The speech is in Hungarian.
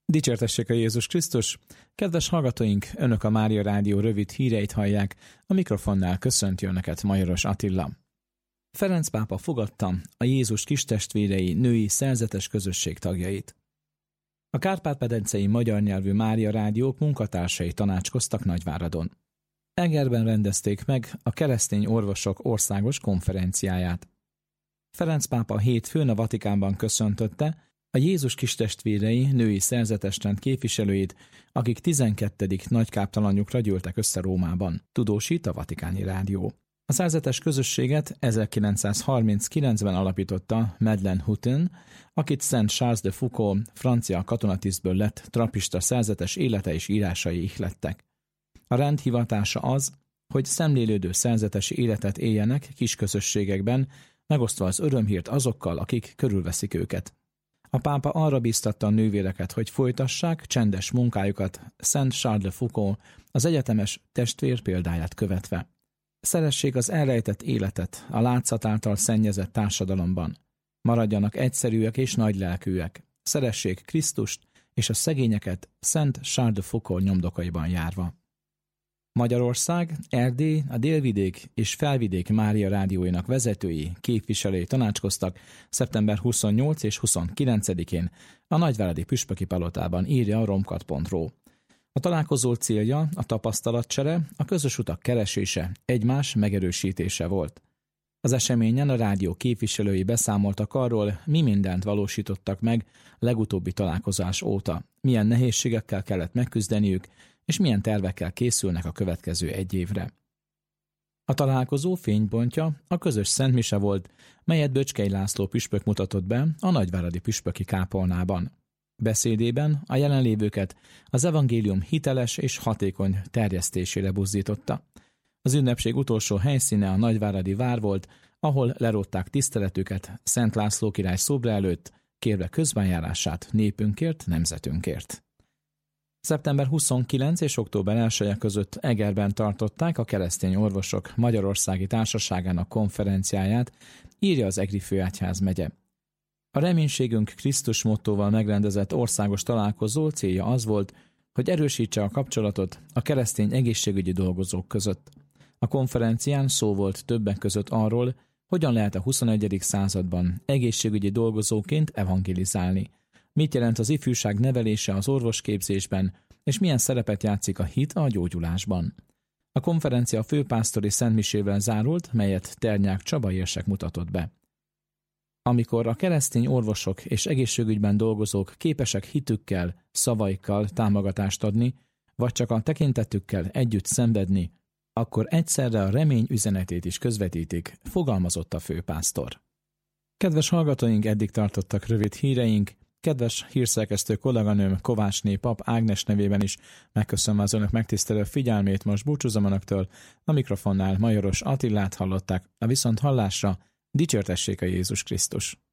Dicsértessék a Jézus Krisztus! Kedves hallgatóink, Önök a Mária Rádió rövid híreit hallják, a mikrofonnál köszönti Önöket Majoros Attila. Ferenc pápa fogadta a Jézus kistestvérei női szerzetes közösség tagjait. A Kárpát-medencei magyar nyelvű Mária Rádiók munkatársai tanácskoztak Nagyváradon. Egerben rendezték meg a keresztény orvosok országos konferenciáját. Ferenc pápa hétfőn a Vatikánban köszöntötte a Jézus kistestvérei női szerzetesrend képviselőit, akik 12. nagykáptalanjukra gyűltek össze Rómában, tudósít a Vatikáni Rádió. A szerzetes közösséget 1939-ben alapította Madeleine Houghton, akit Szent Charles de Foucault, francia katonatisztből lett trappista szerzetes élete és írásai ihlettek. A rend hivatása az, hogy szemlélődő szerzetesi életet éljenek kis közösségekben, megosztva az örömhírt azokkal, akik körülveszik őket. A pápa arra bíztatta a nővéreket, hogy folytassák csendes munkájukat Szent Charles de Foucault, az egyetemes testvér példáját követve. Szeressék az elrejtett életet a látszat által szennyezett társadalomban. Maradjanak egyszerűek és nagylelkűek. Szeressék Krisztust és a szegényeket Szent Charles de Foucault nyomdokaiban járva. Magyarország, Erdély, a Délvidék és Felvidék Mária rádióinak vezetői, képviselői tanácskoztak szeptember 28 és 29-én a Nagyváradi Püspöki Palotában, írja a romkat.ru. A találkozó célja a tapasztalatcsere, a közös utak keresése, egymás megerősítése volt. Az eseményen a rádió képviselői beszámoltak arról, mi mindent valósítottak meg legutóbbi találkozás óta, milyen nehézségekkel kellett megküzdeniük, és milyen tervekkel készülnek a következő egy évre. A találkozó fénypontja a közös szentmise volt, melyet Böcskei László püspök mutatott be a nagyváradi püspöki kápolnában. Beszédében a jelenlévőket az evangélium hiteles és hatékony terjesztésére buzdította. Az ünnepség utolsó helyszíne a nagyváradi vár volt, ahol lerótták tiszteletüket Szent László király szobra előtt, kérve közbenjárását népünkért, nemzetünkért. Szeptember 29 és október 1-e között Egerben tartották a Keresztény Orvosok Magyarországi Társaságának konferenciáját, írja az Egri főegyházmegye. A reménységünk Krisztus mottóval megrendezett országos találkozó célja az volt, hogy erősítse a kapcsolatot a keresztény egészségügyi dolgozók között. A konferencián szó volt többek között arról, hogyan lehet a 21. században egészségügyi dolgozóként evangelizálni, mit jelent az ifjúság nevelése az orvosképzésben, és milyen szerepet játszik a hit a gyógyulásban. A konferencia főpásztori szentmisével zárult, melyet Ternyák Csaba érsek mutatott be. Amikor a keresztény orvosok és egészségügyben dolgozók képesek hitükkel, szavaikkal támogatást adni, vagy csak a tekintetükkel együtt szenvedni, akkor egyszerre a remény üzenetét is közvetítik, fogalmazott a főpásztor. Kedves hallgatóink, eddig tartottak rövid híreink. Kedves hírszerkesztő kolléganőm Kovácsné Pap Ágnes nevében is megköszönöm az önök megtisztelő figyelmét, most búcsúzom önöktől, a mikrofonnál Majoros Attilát hallották, a viszonthallásra, dicsértessék a Jézus Krisztus!